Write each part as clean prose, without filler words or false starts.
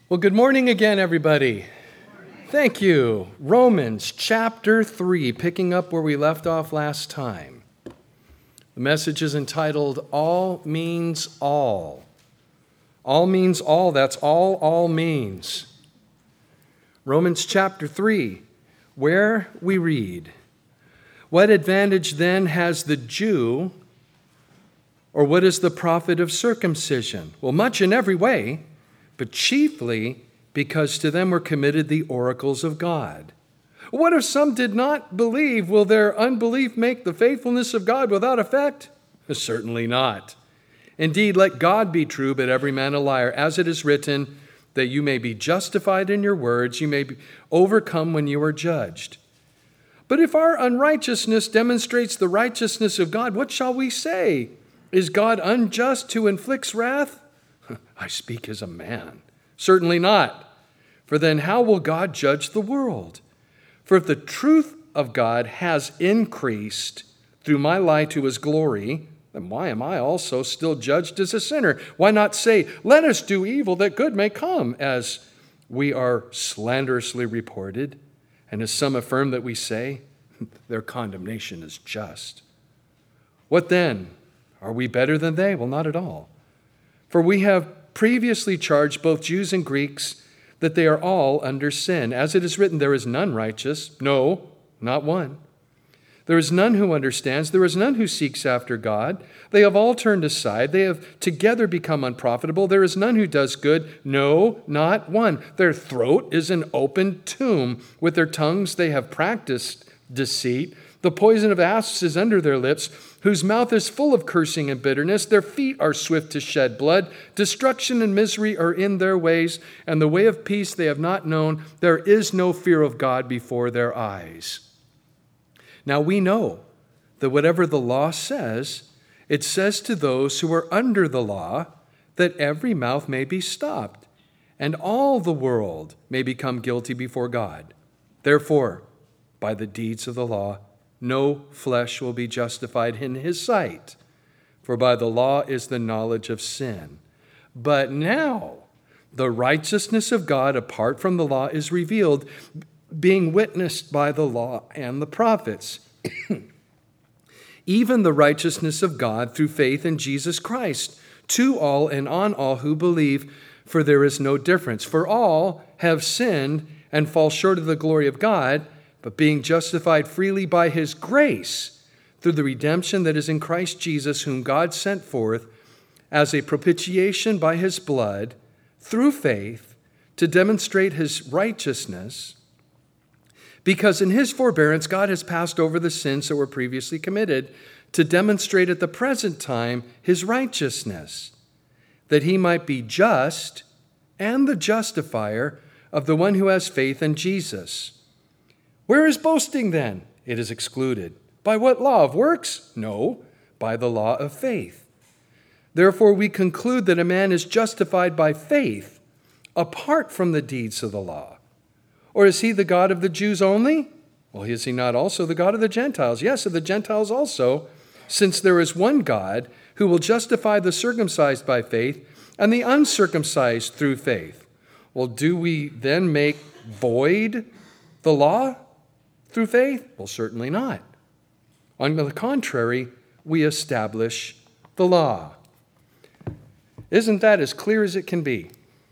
Well, good morning again, everybody. Thank you. Romans chapter 3, picking up where we left off last time. The message is entitled, All Means All. All means all. That's all means. Romans chapter 3, where we read, What advantage then has the Jew, or what is the profit of circumcision? Well, much in every way, but chiefly because to them were committed the oracles of God. What if some did not believe? Will their unbelief make the faithfulness of God without effect? Certainly not. Indeed, let God be true, but every man a liar, as it is written, that you may be justified in your words, you may be overcome when you are judged. But if our unrighteousness demonstrates the righteousness of God, what shall we say? Is God unjust who inflicts wrath? I speak as a man. Certainly not. For then how will God judge the world? For if the truth of God has increased through my lie to his glory, then why am I also still judged as a sinner? Why not say, let us do evil that good may come, as we are slanderously reported, and as some affirm that we say, their condemnation is just. What then? Are we better than they? Well, not at all. For we have previously charged both Jews and Greeks that they are all under sin. As it is written, there is none righteous. No, not one. There is none who understands. There is none who seeks after God. They have all turned aside. They have together become unprofitable. There is none who does good. No, not one. Their throat is an open tomb. With their tongues they have practiced deceit. The poison of asps is under their lips, whose mouth is full of cursing and bitterness. Their feet are swift to shed blood. Destruction and misery are in their ways, and the way of peace they have not known. There is no fear of God before their eyes. Now we know that whatever the law says, it says to those who are under the law that every mouth may be stopped, and all the world may become guilty before God. Therefore, by the deeds of the law, no flesh will be justified in his sight, for by the law is the knowledge of sin. But now the righteousness of God apart from the law is revealed, being witnessed by the law and the prophets, even the righteousness of God through faith in Jesus Christ, to all and on all who believe, for there is no difference. For all have sinned and fall short of the glory of God, but being justified freely by his grace through the redemption that is in Christ Jesus, whom God sent forth as a propitiation by his blood through faith to demonstrate his righteousness, because in his forbearance God has passed over the sins that were previously committed to demonstrate at the present time his righteousness, that he might be just and the justifier of the one who has faith in Jesus. Where is boasting then? It is excluded. By what law? Of works? No, by the law of faith. Therefore we conclude that a man is justified by faith apart from the deeds of the law. Or is he the God of the Jews only? Well, is he not also the God of the Gentiles? Yes, of the Gentiles also, since there is one God who will justify the circumcised by faith and the uncircumcised through faith. Well, do we then make void the law through faith? Well, certainly not. On the contrary, we establish the law. Isn't that as clear as it can be?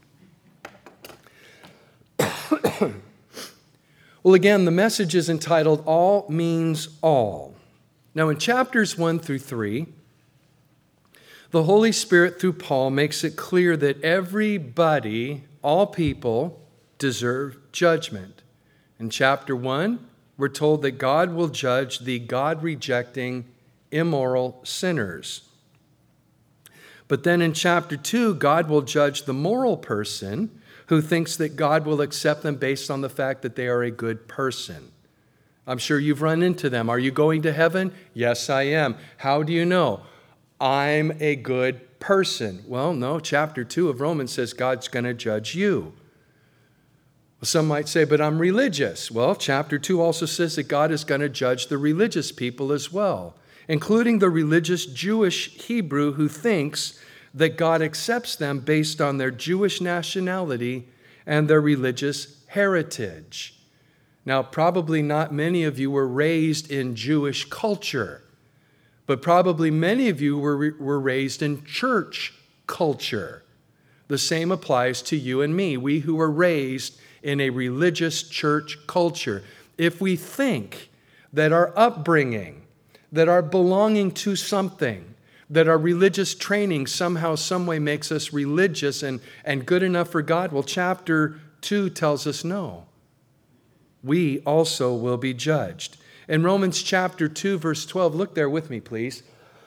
Well, again, the message is entitled, All Means All. Now, in chapters 1 through 3, the Holy Spirit, through Paul, makes it clear that everybody, all people, deserve judgment. In chapter 1, we're told that God will judge the God-rejecting, immoral sinners. But then in chapter 2, God will judge the moral person who thinks that God will accept them based on the fact that they are a good person. I'm sure you've run into them. Are you going to heaven? Yes, I am. How do you know? I'm a good person. Well, no, chapter 2 of Romans says God's going to judge you. Some might say, but I'm religious. Well, chapter 2 also says that God is going to judge the religious people as well, including the religious Jewish Hebrew who thinks that God accepts them based on their Jewish nationality and their religious heritage. Now, probably not many of you were raised in Jewish culture, but probably many of you were raised in church culture. The same applies to you and me, we who were raised in a religious church culture. If we think that our upbringing, that our belonging to something, that our religious training somehow, some way makes us religious and good enough for God, well, chapter 2 tells us no. We also will be judged. In Romans chapter 2, verse 12, look there with me, please.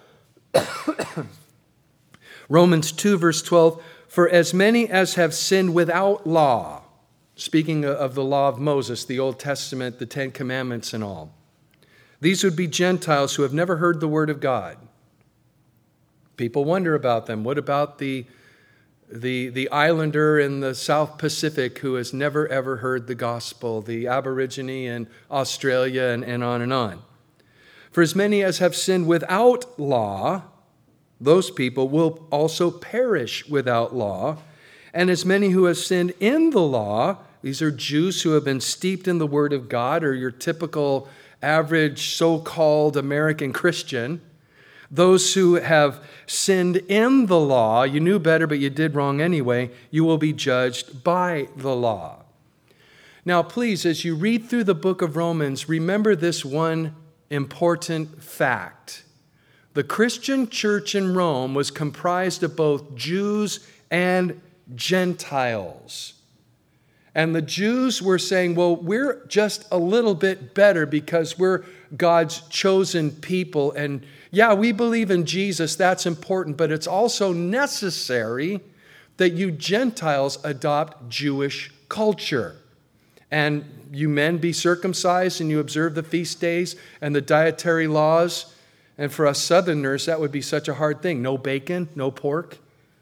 Romans 2, verse 12, for as many as have sinned without law, speaking of the law of Moses, the Old Testament, the Ten Commandments and all, these would be Gentiles who have never heard the word of God. People wonder about them. What about the islander in the South Pacific who has never ever heard the gospel, the Aborigine in Australia, and on and on? For as many as have sinned without law, those people will also perish without law. And as many who have sinned in the law, these are Jews who have been steeped in the word of God, or your typical average so-called American Christian. Those who have sinned in the law, you knew better, but you did wrong anyway, you will be judged by the law. Now, please, as you read through the book of Romans, remember this one important fact. The Christian church in Rome was comprised of both Jews and Gentiles. And the Jews were saying, well, we're just a little bit better because we're God's chosen people. And yeah, we believe in Jesus, that's important, but it's also necessary that you Gentiles adopt Jewish culture. And you men be circumcised and you observe the feast days and the dietary laws. And for us Southerners, that would be such a hard thing. No bacon, no pork,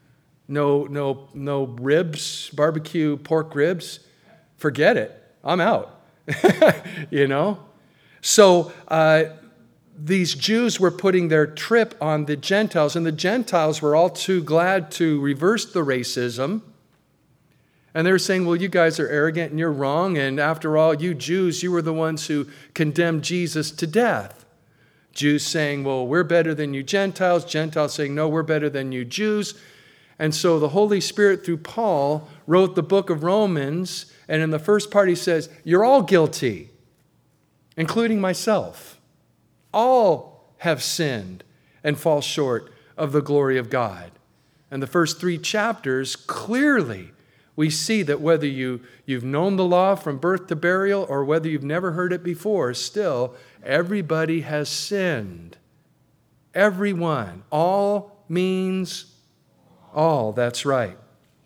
no ribs, barbecue pork ribs. Forget it. I'm out. So these Jews were putting their trip on the Gentiles, and the Gentiles were all too glad to reverse the racism. And they were saying, well, you guys are arrogant and you're wrong. And after all, you Jews, you were the ones who condemned Jesus to death. Jews saying, well, we're better than you Gentiles. Gentiles saying, no, we're better than you Jews. And so the Holy Spirit, through Paul, wrote the book of Romans. And in the first part, he says, you're all guilty, including myself. All have sinned and fall short of the glory of God. And the first 3 chapters, clearly, we see that whether you've known the law from birth to burial or whether you've never heard it before, still, everybody has sinned. Everyone. All means all. That's right.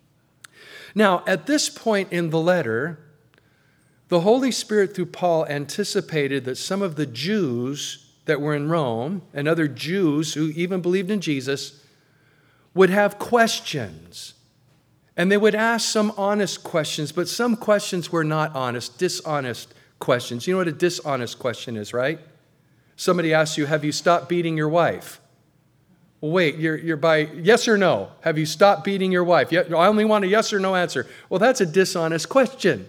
Now, at this point in the letter, the Holy Spirit through Paul anticipated that some of the Jews that were in Rome and other Jews who even believed in Jesus would have questions. And they would ask some honest questions, but some questions were not honest, dishonest questions. You know what a dishonest question is, right? Somebody asks you, have you stopped beating your wife? Well, wait, you're by yes or no. Have you stopped beating your wife? I only want a yes or no answer. Well, that's a dishonest question,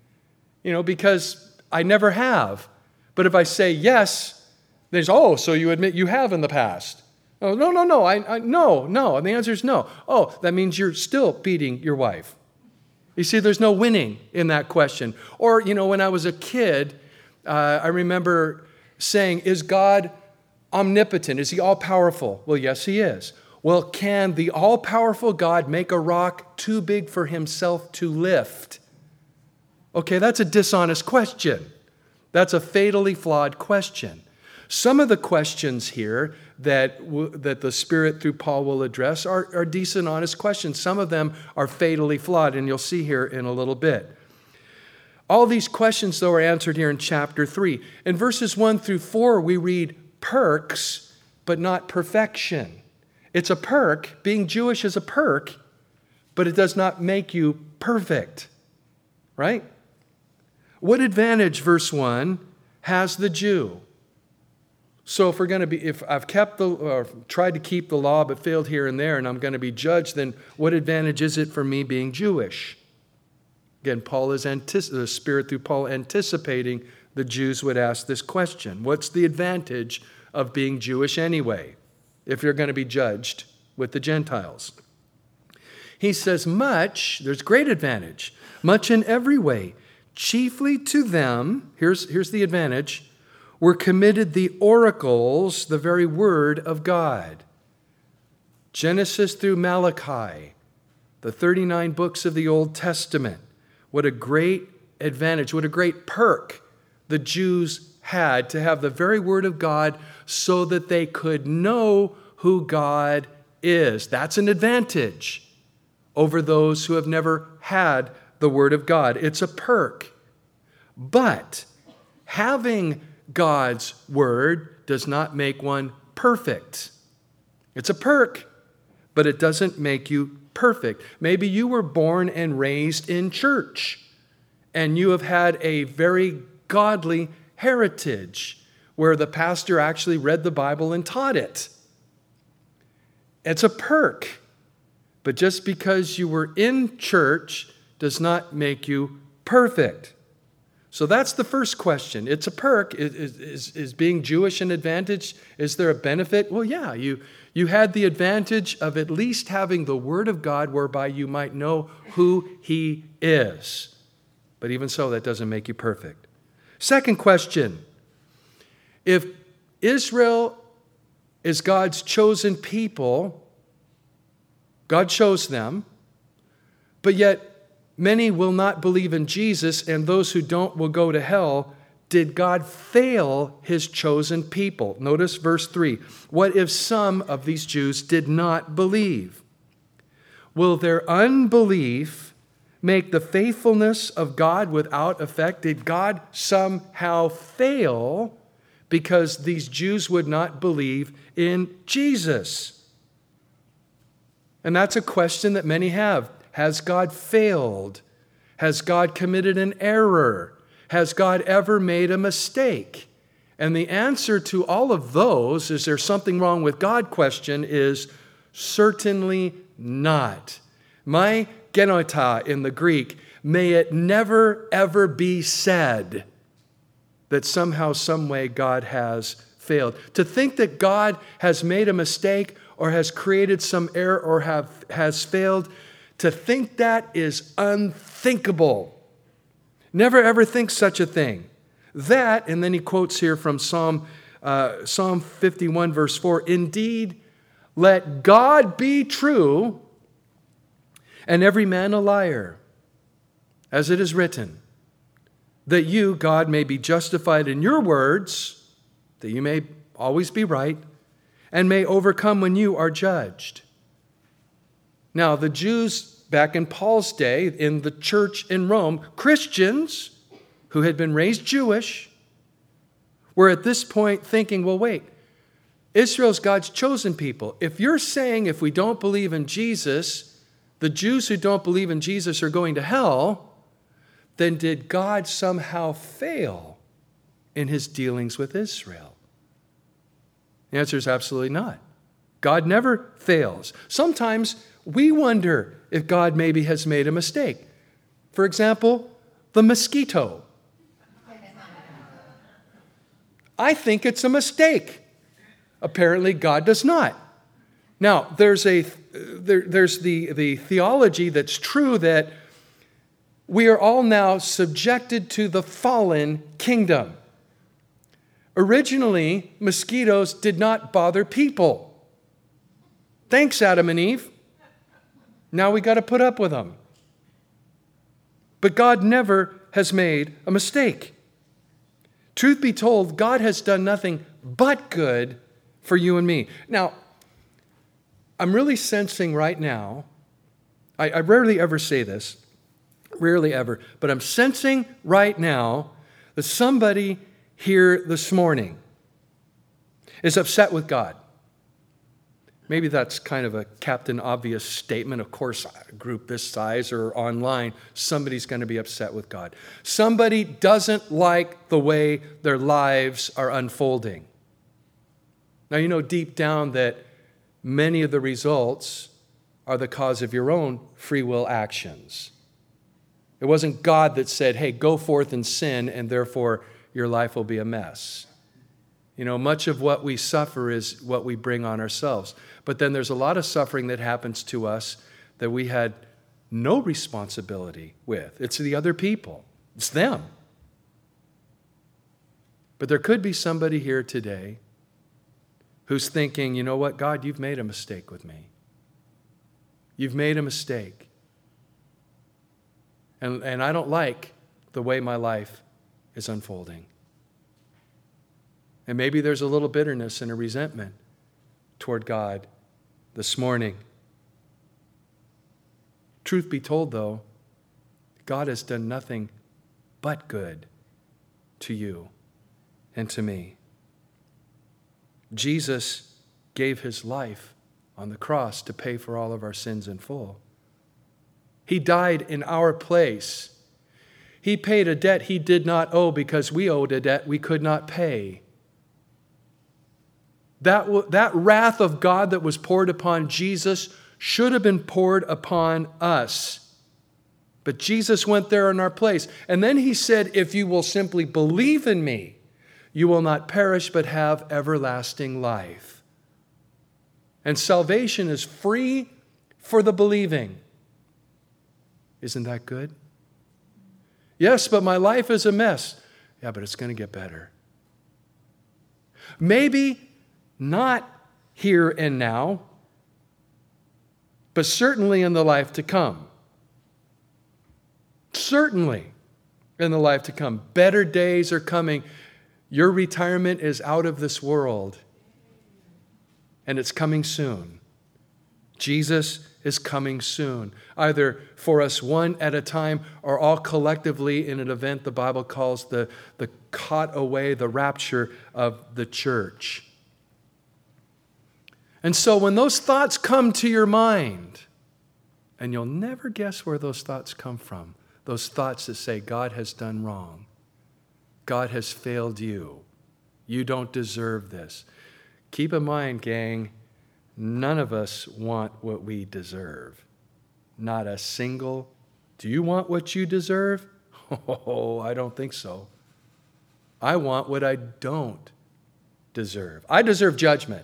because I never have. But if I say yes, there's, so you admit you have in the past. Oh, no, no. And the answer is no. Oh, that means you're still beating your wife. You see, there's no winning in that question. Or, when I was a kid, I remember saying, is God omnipotent? Is he all-powerful? Well, yes, he is. Well, can the all-powerful God make a rock too big for himself to lift? Okay, that's a dishonest question. That's a fatally flawed question. Some of the questions here that the Spirit through Paul will address are decent, honest questions. Some of them are fatally flawed, and you'll see here in a little bit. All these questions, though, are answered here in chapter 3. In verses 1 through 4, we read perks, but not perfection. It's a perk. Being Jewish is a perk, but it does not make you perfect. Right? What advantage, verse 1, has the Jew? So if I've tried to keep the law but failed here and there, and I'm going to be judged, then what advantage is it for me being Jewish? Again, the Spirit through Paul anticipating the Jews would ask this question. What's the advantage of being Jewish anyway, if you're going to be judged with the Gentiles? He says, much, there's great advantage, much in every way, chiefly to them, here's the advantage, were committed the oracles, the very word of God. Genesis through Malachi, the 39 books of the Old Testament. What a great advantage, what a great perk the Jews had to have the very word of God so that they could know who God is. That's an advantage over those who have never had the word of God. It's a perk. But having God's word does not make one perfect. It's a perk, but it doesn't make you perfect. Maybe you were born and raised in church, and you have had a very godly heritage where the pastor actually read the Bible and taught it. It's a perk, but just because you were in church does not make you perfect. So that's the first question. It's a perk. Is being Jewish an advantage? Is there a benefit? Well, yeah, you had the advantage of at least having the Word of God whereby you might know who He is. But even so, that doesn't make you perfect. Second question. If Israel is God's chosen people, God chose them, but yet many will not believe in Jesus, and those who don't will go to hell. Did God fail His chosen people? Notice verse 3. What if some of these Jews did not believe? Will their unbelief make the faithfulness of God without effect? Did God somehow fail because these Jews would not believe in Jesus? And that's a question that many have. Has God failed? Has God committed an error? Has God ever made a mistake? And the answer to all of those, is there something wrong with God question, is certainly not. My genoita in the Greek, may it never ever be said that somehow, some way God has failed. To think that God has made a mistake or has created some error or has failed, to think that is unthinkable. Never ever think such a thing. That, and then he quotes here from Psalm 51, verse 4, indeed, let God be true and every man a liar, as it is written, that you, God, may be justified in your words, that you may always be right, and may overcome when you are judged. Now, the Jews back in Paul's day, in the church in Rome, Christians who had been raised Jewish, were at this point thinking, well, wait, Israel's God's chosen people. If you're saying if we don't believe in Jesus, the Jews who don't believe in Jesus are going to hell, then did God somehow fail in His dealings with Israel? The answer is absolutely not. God never fails. Sometimes we wonder if God maybe has made a mistake. For example, the mosquito. I think it's a mistake. Apparently, God does not. Now, there's the theology that's true that we are all now subjected to the fallen kingdom. Originally, mosquitoes did not bother people. Thanks, Adam and Eve. Now we got to put up with them. But God never has made a mistake. Truth be told, God has done nothing but good for you and me. Now, I'm really sensing right now, I rarely ever say this, rarely ever, but I'm sensing right now that somebody here this morning is upset with God. Maybe that's kind of a Captain Obvious statement. Of course, a group this size or online, somebody's going to be upset with God. Somebody doesn't like the way their lives are unfolding. Now, you know deep down that many of the results are the cause of your own free will actions. It wasn't God that said, hey, go forth and sin, and therefore your life will be a mess. Much of what we suffer is what we bring on ourselves. But then there's a lot of suffering that happens to us that we had no responsibility with. It's the other people. It's them. But there could be somebody here today who's thinking, you know what, God, you've made a mistake with me. You've made a mistake. And I don't like the way my life is unfolding. And maybe there's a little bitterness and a resentment toward God this morning. Truth be told, though, God has done nothing but good to you and to me. Jesus gave his life on the cross to pay for all of our sins in full. He died in our place. He paid a debt he did not owe because we owed a debt we could not pay. That wrath of God that was poured upon Jesus should have been poured upon us. But Jesus went there in our place. And then he said, if you will simply believe in me, you will not perish but have everlasting life. And salvation is free for the believing. Isn't that good? Yes, but my life is a mess. Yeah, but it's going to get better. Maybe not here and now, but certainly in the life to come. Certainly in the life to come. Better days are coming. Your retirement is out of this world, and it's coming soon. Jesus is coming soon, either for us one at a time or all collectively in an event the Bible calls the caught away, the rapture of the church. And so when those thoughts come to your mind, and you'll never guess where those thoughts come from, those thoughts that say, God has done wrong. God has failed you. You don't deserve this. Keep in mind, gang, none of us want what we deserve. Not a single. Do you want what you deserve? Oh, I don't think so. I want what I don't deserve. I deserve judgment.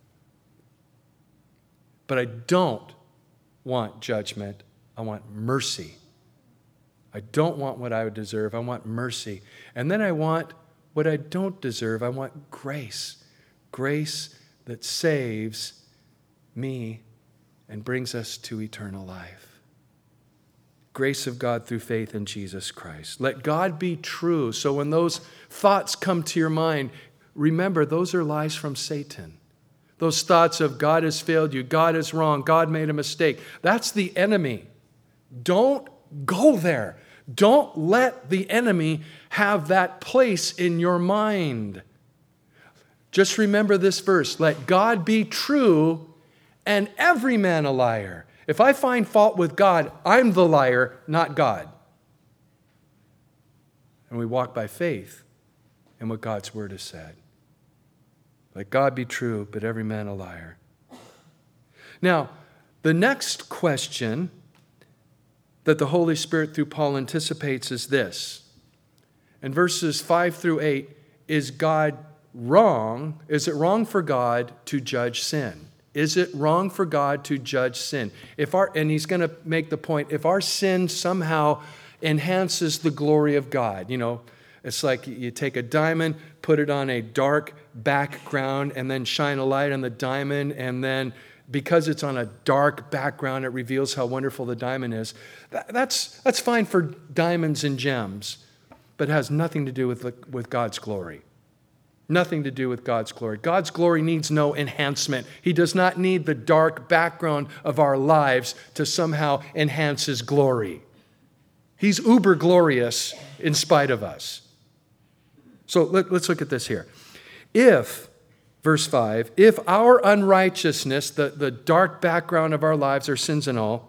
But I don't want judgment. I want mercy. I don't want what I would deserve. I want mercy. And then I want what I don't deserve. I want grace. Grace that saves me and brings us to eternal life. Grace of God through faith in Jesus Christ. Let God be true. So when those thoughts come to your mind, remember those are lies from Satan. Those thoughts of God has failed you, God is wrong, God made a mistake. That's the enemy. Don't go there. Don't let the enemy have that place in your mind. Just remember this verse. Let God be true and every man a liar. If I find fault with God, I'm the liar, not God. And we walk by faith in what God's word has said. Let God be true, but every man a liar. Now, the next question that the Holy Spirit through Paul anticipates is this. In verses 5 through 8, is God wrong? Is it wrong for God to judge sin? Is it wrong for God to judge sin? And he's going to make the point, if our sin somehow enhances the glory of God, it's like you take a diamond, put it on a dark background, and then shine a light on the diamond, and then because it's on a dark background, it reveals how wonderful the diamond is. That's fine for diamonds and gems, but it has nothing to do with God's glory. Nothing to do with God's glory. God's glory needs no enhancement. He does not need the dark background of our lives to somehow enhance his glory. He's uber glorious in spite of us. So let's look at this here. Verse 5, if our unrighteousness, the dark background of our lives, our sins and all,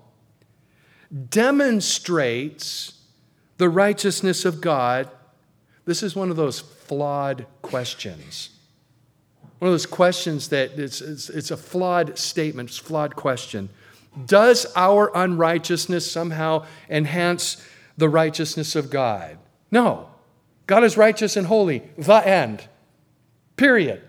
demonstrates the righteousness of God, this is one of those flawed questions. One of those questions that it's a flawed statement, it's a flawed question. Does our unrighteousness somehow enhance the righteousness of God. No. God is righteous and holy. The end. Period.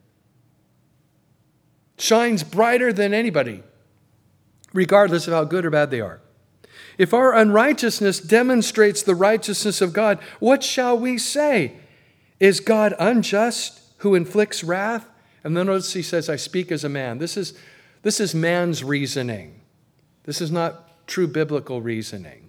Shines brighter than anybody, regardless of how good or bad they are. If our unrighteousness demonstrates the righteousness of God, what shall we say? Is God unjust who inflicts wrath? And then notice he says, I speak as a man. This is man's reasoning. This is not true biblical reasoning.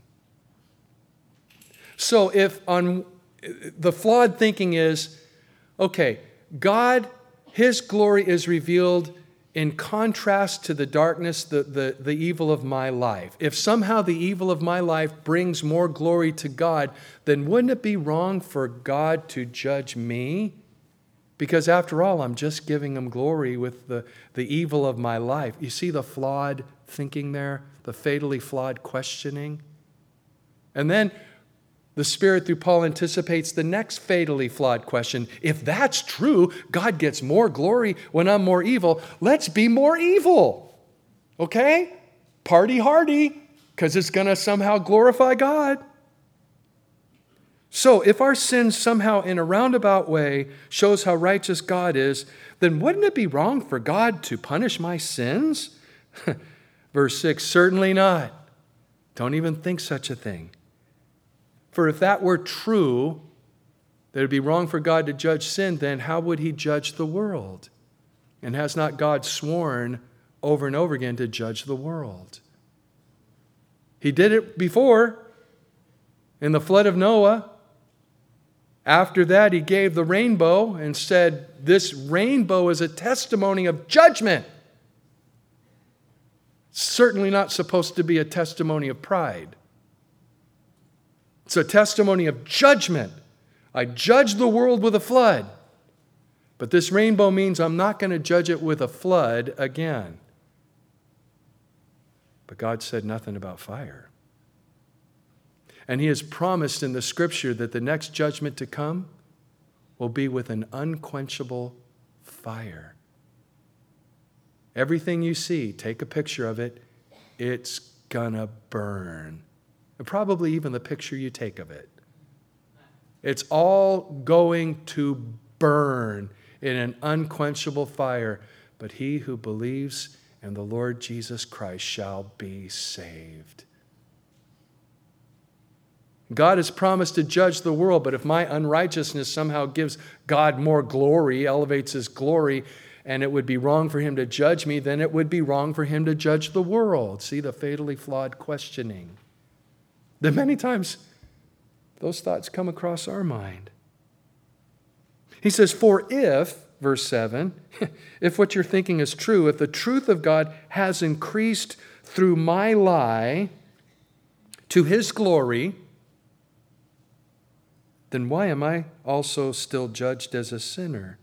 So if on the flawed thinking is, okay, God, his glory is revealed in contrast to the darkness, the evil of my life. If somehow the evil of my life brings more glory to God, then wouldn't it be wrong for God to judge me? Because after all, I'm just giving him glory with the evil of my life. You see the flawed thinking there? The fatally flawed questioning? And then the Spirit through Paul anticipates the next fatally flawed question. If that's true, God gets more glory when I'm more evil. Let's be more evil. Okay? Party hardy, because it's going to somehow glorify God. So if our sin somehow in a roundabout way shows how righteous God is, then wouldn't it be wrong for God to punish my sins? Verse 6, certainly not. Don't even think such a thing. For if that were true, that it would be wrong for God to judge sin, then how would he judge the world? And has not God sworn over and over again to judge the world? He did it before in the flood of Noah. After that, he gave the rainbow and said, this rainbow is a testimony of judgment. Certainly not supposed to be a testimony of pride. It's a testimony of judgment. I judged the world with a flood. But this rainbow means I'm not going to judge it with a flood again. But God said nothing about fire. And he has promised in the scripture that the next judgment to come will be with an unquenchable fire. Everything you see, take a picture of it, it's gonna burn. And probably even the picture you take of it. It's all going to burn in an unquenchable fire. But he who believes in the Lord Jesus Christ shall be saved. God has promised to judge the world, but if my unrighteousness somehow gives God more glory, elevates his glory, and it would be wrong for him to judge me, then it would be wrong for him to judge the world. See the fatally flawed questioning. That many times those thoughts come across our mind. He says, for if, verse 7, if what you're thinking is true, if the truth of God has increased through my lie to his glory, then why am I also still judged as a sinner?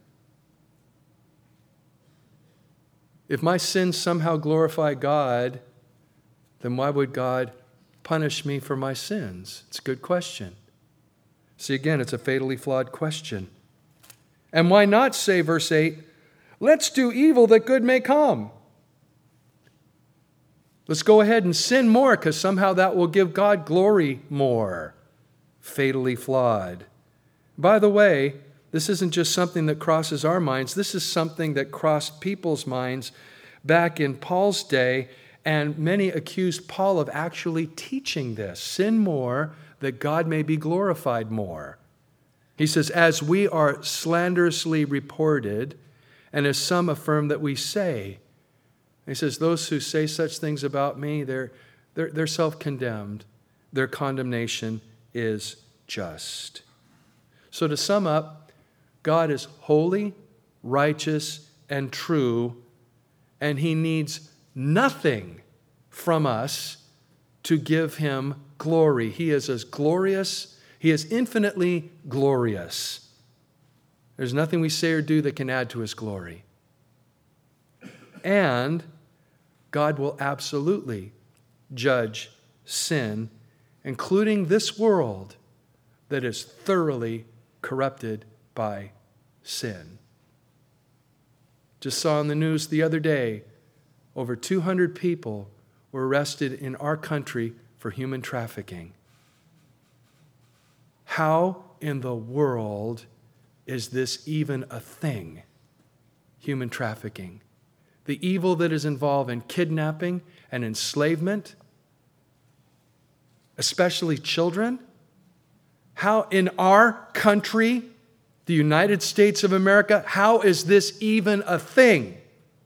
If my sins somehow glorify God, then why would God punish me for my sins? It's a good question. See, again, it's a fatally flawed question. And why not say, verse 8, let's do evil that good may come. Let's go ahead and sin more because somehow that will give God glory more. Fatally flawed. By the way, this isn't just something that crosses our minds. This is something that crossed people's minds back in Paul's day. And many accused Paul of actually teaching this. Sin more, that God may be glorified more. He says, as we are slanderously reported, and as some affirm that we say. He says, those who say such things about me, they're self-condemned. Their condemnation is just. So to sum up, God is holy, righteous, and true, and he needs nothing from us to give him glory. He is as glorious. He is infinitely glorious. There's nothing we say or do that can add to his glory. And God will absolutely judge sin, including this world that is thoroughly corrupted by sin. Just saw on the news the other day, over 200 people were arrested in our country for human trafficking. How in the world is this even a thing? Human trafficking. The evil that is involved in kidnapping and enslavement, especially children. How in our country, the United States of America, how is this even a thing?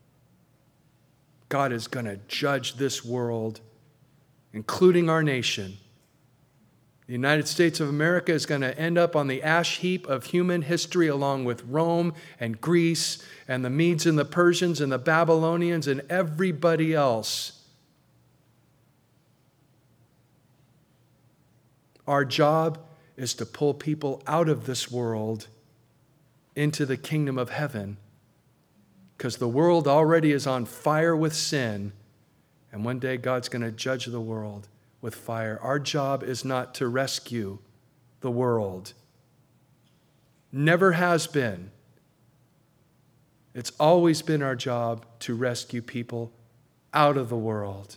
God is going to judge this world, including our nation. The United States of America is going to end up on the ash heap of human history along with Rome and Greece and the Medes and the Persians and the Babylonians and everybody else. Our job is to pull people out of this world into the kingdom of heaven, because the world already is on fire with sin, and one day God's going to judge the world with fire. Our job is not to rescue the world. Never has been. It's always been our job to rescue people out of the world.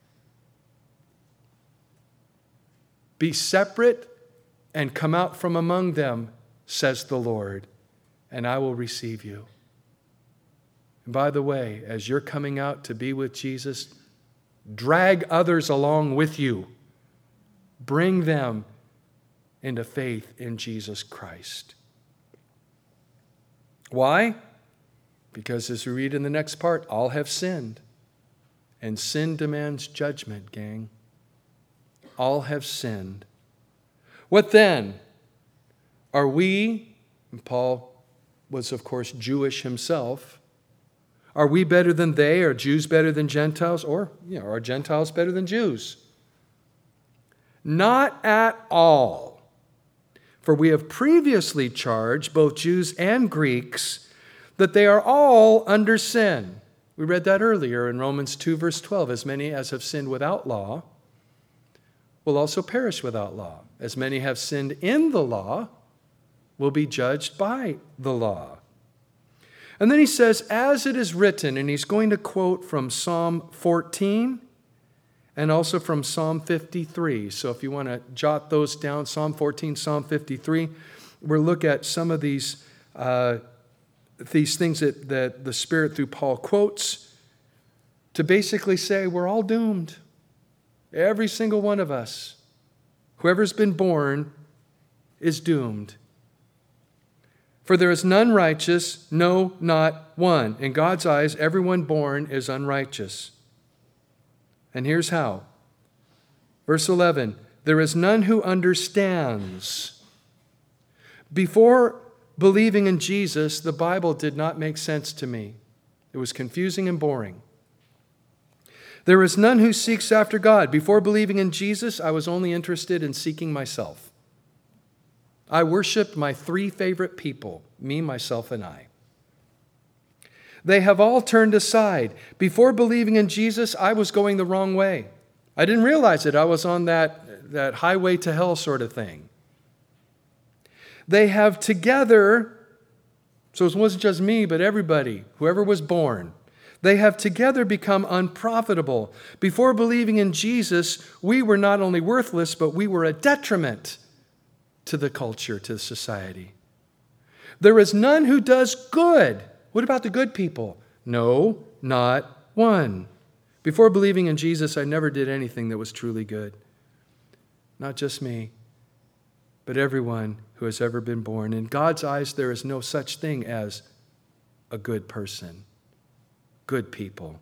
Be separate and come out from among them, says the Lord, and I will receive you. And by the way, as you're coming out to be with Jesus, drag others along with you. Bring them into faith in Jesus Christ. Why? Because as we read in the next part, all have sinned. And sin demands judgment, gang. All have sinned. What then? Are we, and Paul was of course Jewish himself, are we better than they? Are Jews better than Gentiles? Or, are Gentiles better than Jews? Not at all. For we have previously charged both Jews and Greeks that they are all under sin. We read that earlier in Romans 2, verse 12. As many as have sinned without law will also perish without law. As many have sinned in the law will be judged by the law. And then he says, as it is written, and he's going to quote from Psalm 14 and also from Psalm 53. So if you want to jot those down, Psalm 14, Psalm 53, we'll look at some of these things that the Spirit through Paul quotes to basically say we're all doomed. Every single one of us, whoever's been born, is doomed. For there is none righteous, no, not one. In God's eyes, everyone born is unrighteous. And here's how. Verse 11, there is none who understands. Before believing in Jesus, the Bible did not make sense to me. It was confusing and boring. There is none who seeks after God. Before believing in Jesus, I was only interested in seeking myself. I worshiped my three favorite people, me, myself, and I. They have all turned aside. Before believing in Jesus, I was going the wrong way. I didn't realize it. I was on that highway to hell sort of thing. They have together, so it wasn't just me, but everybody, whoever was born, they have together become unprofitable. Before believing in Jesus, we were not only worthless, but we were a detriment to the culture, to society. There is none who does good. What about the good people? No, not one. Before believing in Jesus, I never did anything that was truly good. Not just me, but everyone who has ever been born. In God's eyes, there is no such thing as a good person. Good people.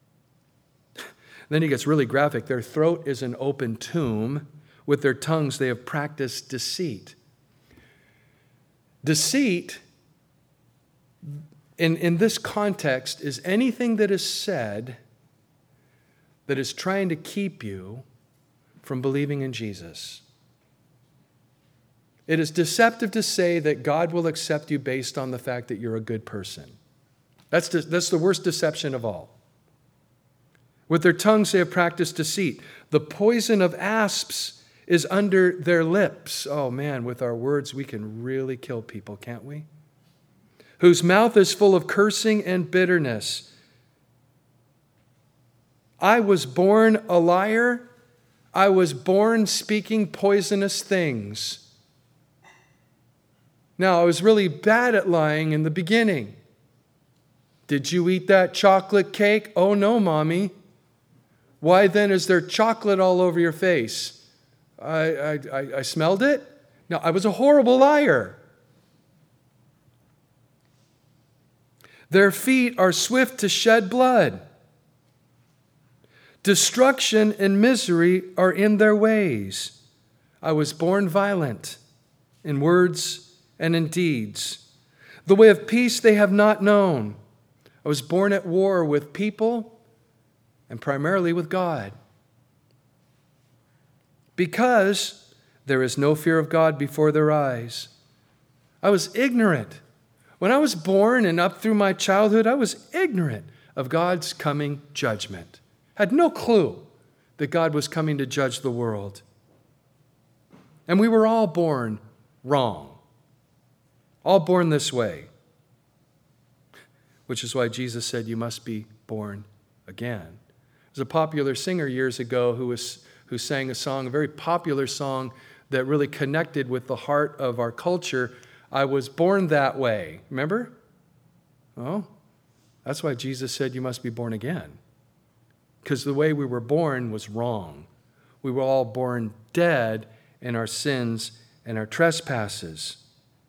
Then he gets really graphic. Their throat is an open tomb. With their tongues they have practiced deceit. Deceit, in this context, is anything that is said that is trying to keep you from believing in Jesus. It is deceptive to say that God will accept you based on the fact that you're a good person. That's the worst deception of all. With their tongues they have practiced deceit. The poison of asps is under their lips. Oh man, with our words we can really kill people, can't we? Whose mouth is full of cursing and bitterness. I was born a liar. I was born speaking poisonous things. Now, I was really bad at lying in the beginning. Did you eat that chocolate cake? Oh, no, Mommy. Why then is there chocolate all over your face? I smelled it? No, I was a horrible liar. Their feet are swift to shed blood. Destruction and misery are in their ways. I was born violent in words and in deeds. The way of peace they have not known. I was born at war with people and primarily with God. Because there is no fear of God before their eyes. I was ignorant. When I was born and up through my childhood, I was ignorant of God's coming judgment. Had no clue that God was coming to judge the world. And we were all born wrong. All born this way. Which is why Jesus said you must be born again. There's a popular singer years ago who sang a song, a very popular song that really connected with the heart of our culture. I was born that way. Remember? Oh, that's why Jesus said you must be born again. Because the way we were born was wrong. We were all born dead in our sins and our trespasses.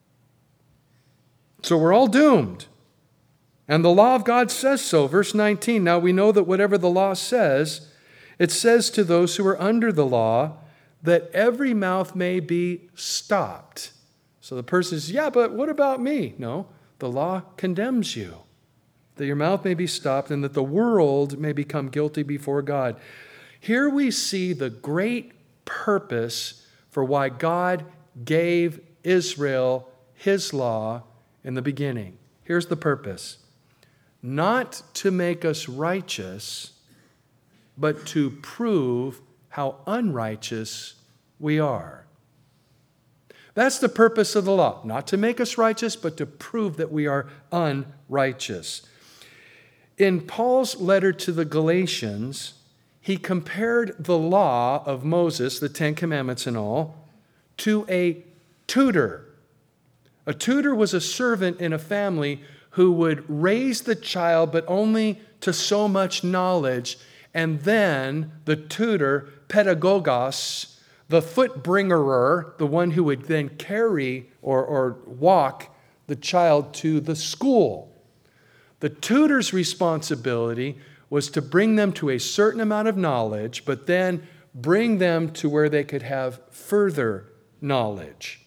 So we're all doomed. And the law of God says so. Verse 19, now we know that whatever the law says, it says to those who are under the law that every mouth may be stopped. So the person says, yeah, but what about me? No, the law condemns you. That your mouth may be stopped and that the world may become guilty before God. Here we see the great purpose for why God gave Israel his law in the beginning. Here's the purpose. Not to make us righteous, but to prove how unrighteous we are. That's the purpose of the law. Not to make us righteous, but to prove that we are unrighteous. In Paul's letter to the Galatians, he compared the law of Moses, the Ten Commandments and all, to a tutor. A tutor was a servant in a family who would raise the child, but only to so much knowledge. And then the tutor, pedagogos, the foot-bringerer, the one who would then carry or walk the child to the school. The tutor's responsibility was to bring them to a certain amount of knowledge, but then bring them to where they could have further knowledge.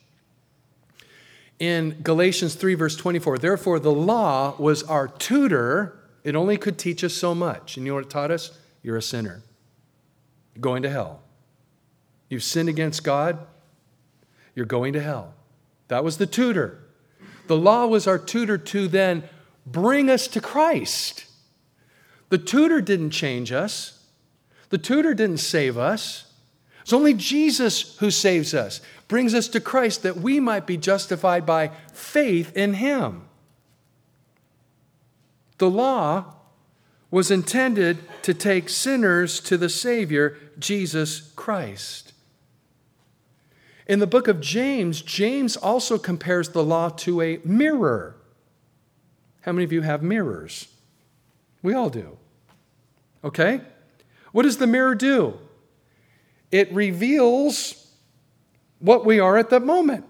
In Galatians 3, verse 24, therefore the law was our tutor. It only could teach us so much. And you know what it taught us? You're a sinner. You're going to hell. You've sinned against God. You're going to hell. That was the tutor. The law was our tutor to then bring us to Christ. The tutor didn't change us. The tutor didn't save us. It's only Jesus who saves us, brings us to Christ that we might be justified by faith in Him. The law was intended to take sinners to the Savior, Jesus Christ. In the book of James, James also compares the law to a mirror. How many of you have mirrors? We all do. Okay? What does the mirror do? It reveals what we are at that moment.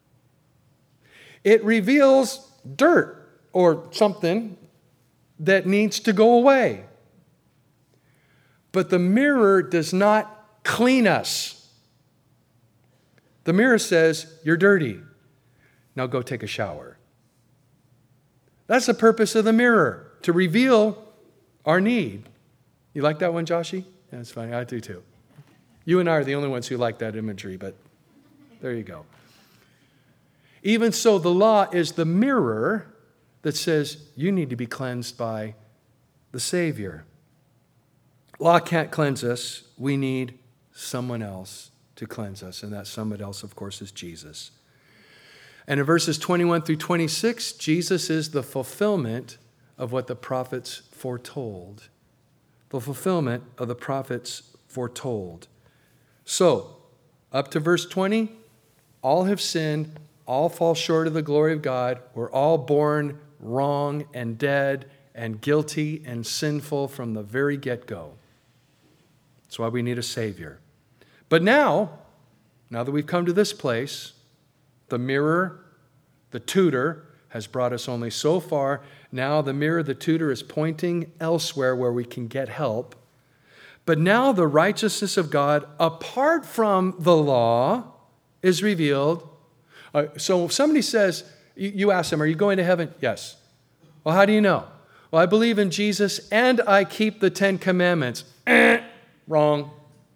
It reveals dirt or something that needs to go away. But the mirror does not clean us. The mirror says, you're dirty. Now go take a shower. That's the purpose of the mirror, to reveal our need. You like that one, Joshy? Yeah, it's funny. I do too. You and I are the only ones who like that imagery, but there you go. Even so, the law is the mirror that says you need to be cleansed by the Savior. Law can't cleanse us. We need someone else to cleanse us, and that someone else, of course, is Jesus. And in verses 21 through 26, Jesus is the fulfillment of what the prophets foretold. The fulfillment of the prophets foretold. So, up to verse 20, all have sinned, all fall short of the glory of God. We're all born wrong and dead and guilty and sinful from the very get-go. That's why we need a Savior. But now that we've come to this place, the mirror, the tutor, has brought us only so far. Now the mirror, the tutor, is pointing elsewhere where we can get help. But now the righteousness of God, apart from the law, is revealed. So if somebody says, you ask them, are you going to heaven? Yes. Well, how do you know? Well, I believe in Jesus and I keep the 10 Commandments. Wrong.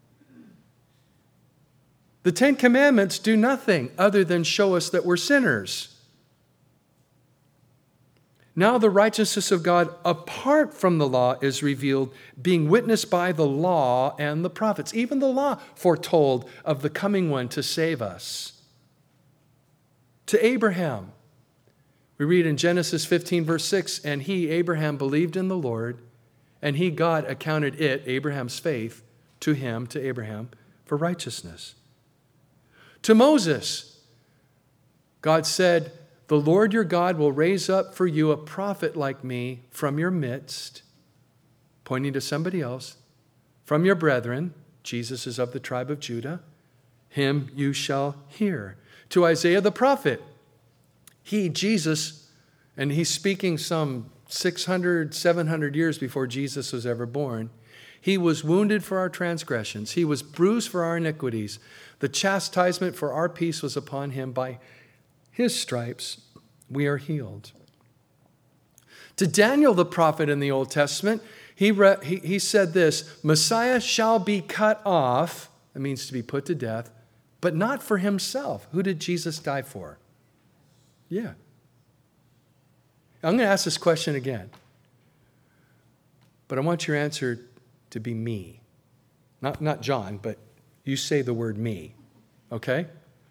The 10 Commandments do nothing other than show us that we're sinners. Now the righteousness of God apart from the law is revealed, being witnessed by the law and the prophets. Even the law foretold of the coming one to save us. To Abraham, we read in Genesis 15, verse 6, and he, Abraham, believed in the Lord, and he, God, accounted it, Abraham's faith, to him, to Abraham, for righteousness. To Moses, God said, the Lord your God will raise up for you a prophet like me from your midst, pointing to somebody else, from your brethren. Jesus is of the tribe of Judah. Him you shall hear. To Isaiah the prophet, he, Jesus, and he's speaking some 600, 700 years before Jesus was ever born. He was wounded for our transgressions. He was bruised for our iniquities. The chastisement for our peace was upon him. By his stripes we are healed. To Daniel the prophet in the Old Testament, he said this, Messiah shall be cut off, that means to be put to death, but not for himself. Who did Jesus die for? Yeah. I'm going to ask this question again, but I want your answer to be me. Not John, but you say the word me, okay?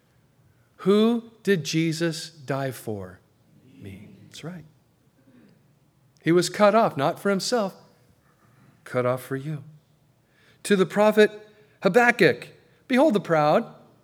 Who did Jesus die for? Me. That's right. He was cut off, not for himself, cut off for you. To the prophet Habakkuk, behold the proud.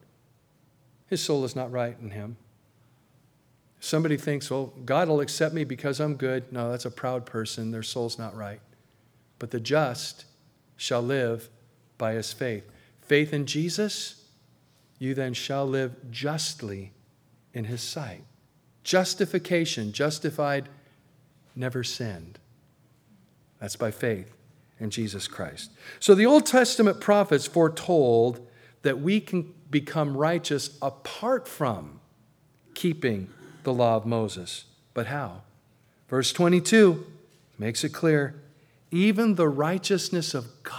His soul is not right in him. Somebody thinks, well, God will accept me because I'm good. No, that's a proud person. Their soul's not right. But the just shall live by his faith. Faith in Jesus, you then shall live justly in his sight. Justification, justified, never sinned. That's by faith in Jesus Christ. So the Old Testament prophets foretold that we can become righteous apart from keeping the law of Moses. But how? Verse 22 makes it clear. Even the righteousness of God.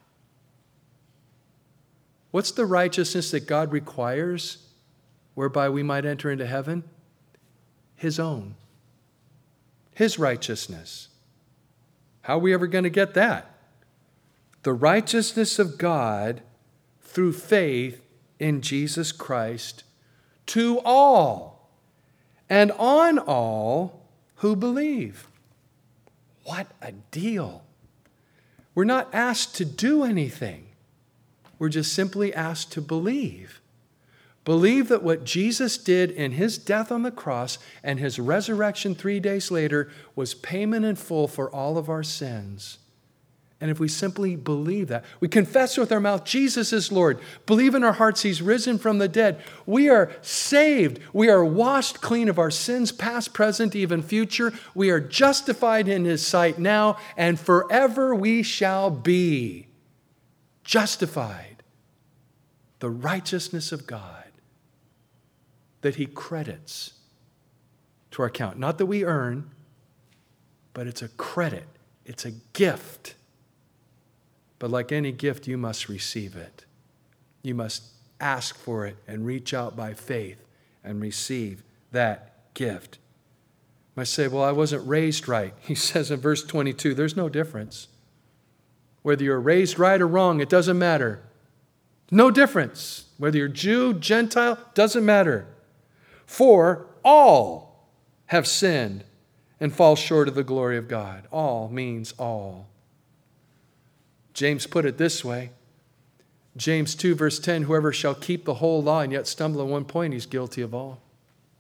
What's the righteousness that God requires whereby we might enter into heaven? His own. His righteousness. How are we ever going to get that? The righteousness of God through faith in Jesus Christ to all and on all who believe. What a deal. We're not asked to do anything. We're just simply asked to believe. Believe that what Jesus did in his death on the cross and his resurrection 3 days later was payment in full for all of our sins. And if we simply believe that, we confess with our mouth, Jesus is Lord, believe in our hearts he's risen from the dead, we are saved. We are washed clean of our sins, past, present, even future. We are justified in his sight now, and forever we shall be justified. The righteousness of God that he credits to our account. Not that we earn, but it's a credit. It's a gift. But like any gift, you must receive it. You must ask for it and reach out by faith and receive that gift. You might say, well, I wasn't raised right. He says in verse 22, there's no difference. Whether you're raised right or wrong, it doesn't matter. No difference. Whether you're Jew, Gentile, doesn't matter. For all have sinned and fall short of the glory of God. All means all. James put it this way. James 2 verse 10, whoever shall keep the whole law and yet stumble at one point, he's guilty of all.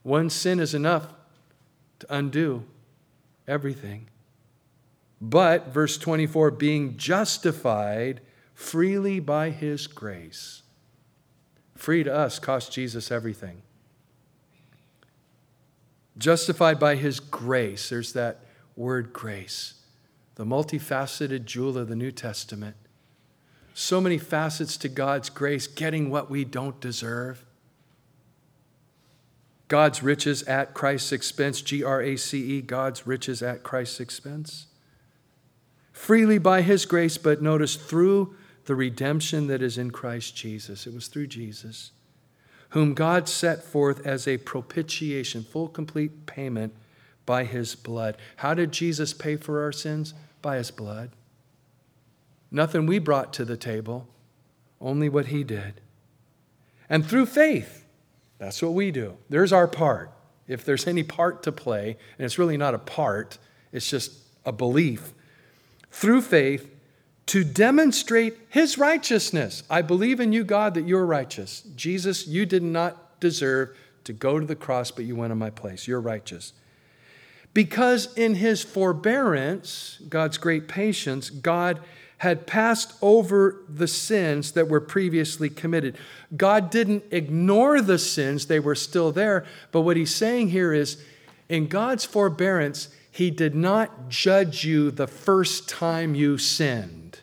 One sin is enough to undo everything. But, verse 24, being justified freely by his grace. Free to us cost Jesus everything. Justified by his grace. There's that word grace. The multifaceted jewel of the New Testament. So many facets to God's grace, getting what we don't deserve. God's riches at Christ's expense, Grace, God's riches at Christ's expense. Freely by his grace, but notice through the redemption that is in Christ Jesus. It was through Jesus, whom God set forth as a propitiation, full, complete payment by his blood. How did Jesus pay for our sins? By his blood. Nothing we brought to the table, only what he did. And through faith, that's what we do. There's our part. If there's any part to play, and it's really not a part, it's just a belief. Through faith, to demonstrate his righteousness. I believe in you, God, that you're righteous. Jesus, you did not deserve to go to the cross, but you went in my place. You're righteous. Because in his forbearance, God's great patience, God had passed over the sins that were previously committed. God didn't ignore the sins, they were still there. But what he's saying here is, in God's forbearance, he did not judge you the first time you sinned.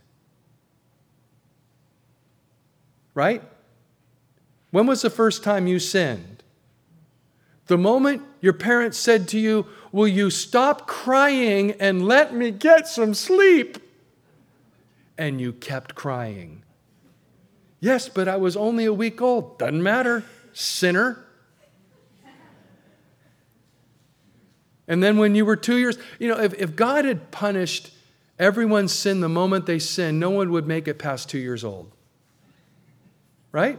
Right? When was the first time you sinned? The moment your parents said to you, will you stop crying and let me get some sleep? And you kept crying. Yes, but I was only a week old. Doesn't matter, sinner. And then when you were 2 years, if God had punished everyone's sin the moment they sinned, no one would make it past 2 years old. Right?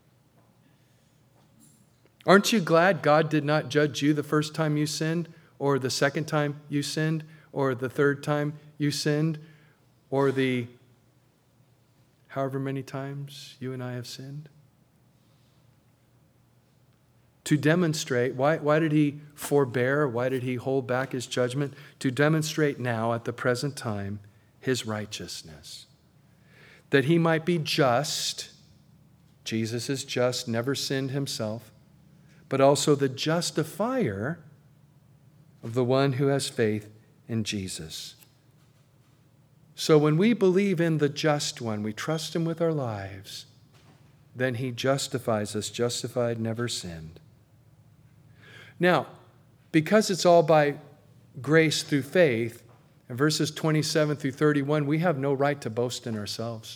Aren't you glad God did not judge you the first time you sinned, or the second time you sinned, or the third time you sinned, or the however many times you and I have sinned? To demonstrate, why did he forbear? Why did he hold back his judgment? To demonstrate now, at the present time, his righteousness. That he might be just. Jesus is just, never sinned himself. But also the justifier of the one who has faith in Jesus. So when we believe in the just one, we trust him with our lives, then he justifies us, justified, never sinned. Now, because it's all by grace through faith, in verses 27 through 31, we have no right to boast in ourselves.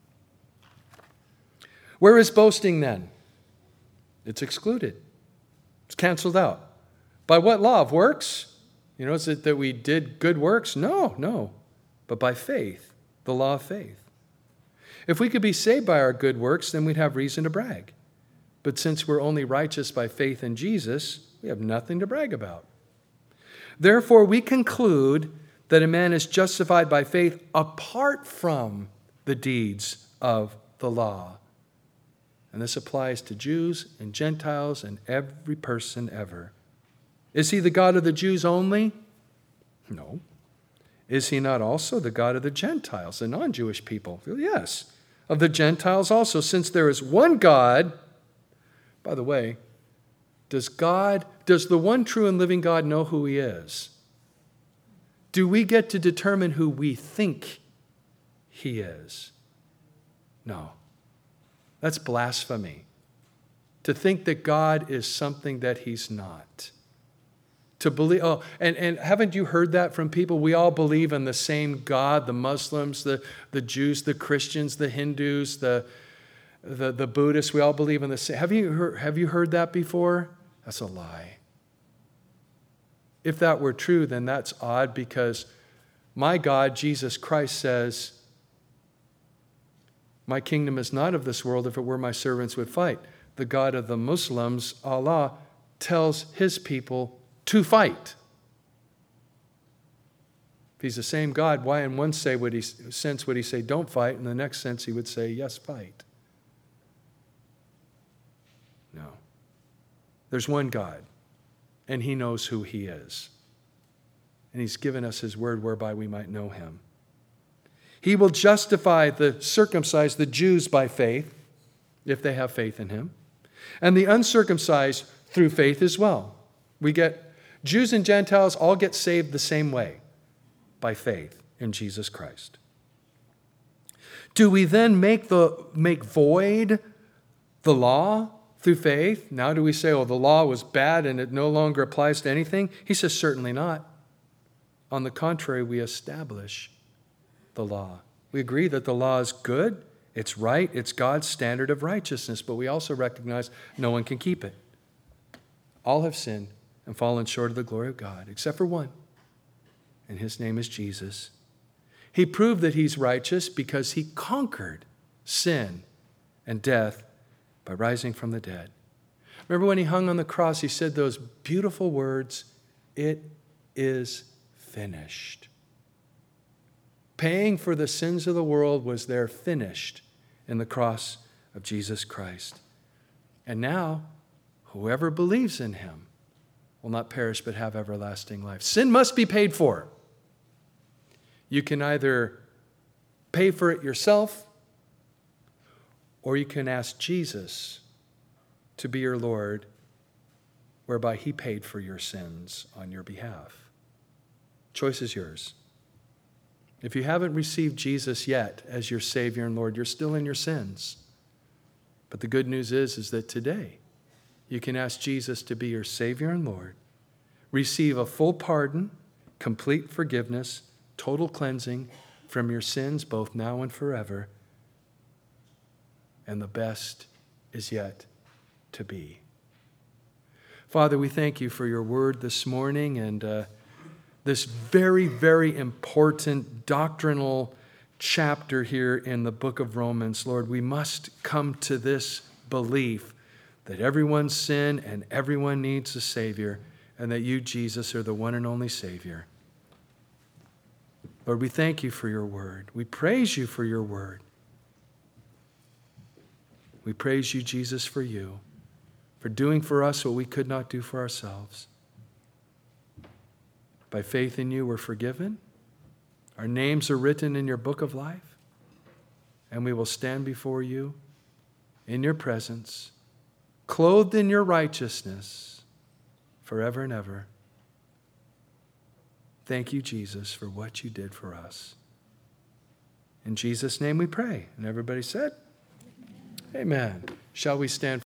Where is boasting then? It's excluded. It's canceled out. By what law? Of works? Is it that we did good works? No. But by faith, the law of faith. If we could be saved by our good works, then we'd have reason to brag. But since we're only righteous by faith in Jesus, we have nothing to brag about. Therefore, we conclude that a man is justified by faith apart from the deeds of the law. And this applies to Jews and Gentiles and every person ever. Is he the God of the Jews only? No. Is he not also the God of the Gentiles, the non-Jewish people? Yes. Of the Gentiles also, since there is one God. By the way, does the one true and living God know who he is? Do we get to determine who we think he is? No. That's blasphemy. To think that God is something that he's not. To believe, and haven't you heard that from people? We all believe in the same God, the Muslims, the Jews, the Christians, the Hindus, the Buddhists. We all believe in the same. Have you heard that before? That's a lie. If that were true, then that's odd, because my God, Jesus Christ, says, my kingdom is not of this world. If it were, my servants would fight. The God of the Muslims, Allah, tells his people to fight. If he's the same God, why in one sense would he say don't fight, and in the next sense he would say yes, fight? No. There's one God. and he knows who he is. And he's given us his word whereby we might know him. He will justify the circumcised, the Jews, by faith, if they have faith in him, and the uncircumcised through faith as well. We get Jews and Gentiles all get saved the same way, by faith in Jesus Christ. Do we then make void the law through faith? Now do we say, oh, the law was bad and it no longer applies to anything? He says, certainly not. On the contrary, we establish the law. We agree that the law is good, it's right, it's God's standard of righteousness, but we also recognize no one can keep it. All have sinned and fallen short of the glory of God, except for one, and his name is Jesus. He proved that he's righteous because he conquered sin and death by rising from the dead. Remember when he hung on the cross, he said those beautiful words, "It is finished." Paying for the sins of the world was there finished in the cross of Jesus Christ. And now, whoever believes in him will not perish but have everlasting life. Sin must be paid for. You can either pay for it yourself, or you can ask Jesus to be your Lord, whereby he paid for your sins on your behalf. Choice is yours. If you haven't received Jesus yet as your Savior and Lord, you're still in your sins. But the good news is that today you can ask Jesus to be your Savior and Lord, receive a full pardon, complete forgiveness, total cleansing from your sins both now and forever. And the best is yet to be. Father, we thank you for your word this morning and this very, very important doctrinal chapter here in the book of Romans. Lord, we must come to this belief that everyone's sin and everyone needs a Savior, and that you, Jesus, are the one and only Savior. Lord, we thank you for your word. We praise you for your word. We praise you, Jesus, for you, for doing for us what we could not do for ourselves. By faith in you, we're forgiven. Our names are written in your book of life. And we will stand before you in your presence, clothed in your righteousness forever and ever. Thank you, Jesus, for what you did for us. In Jesus' name we pray. And everybody said, Amen. Shall we stand?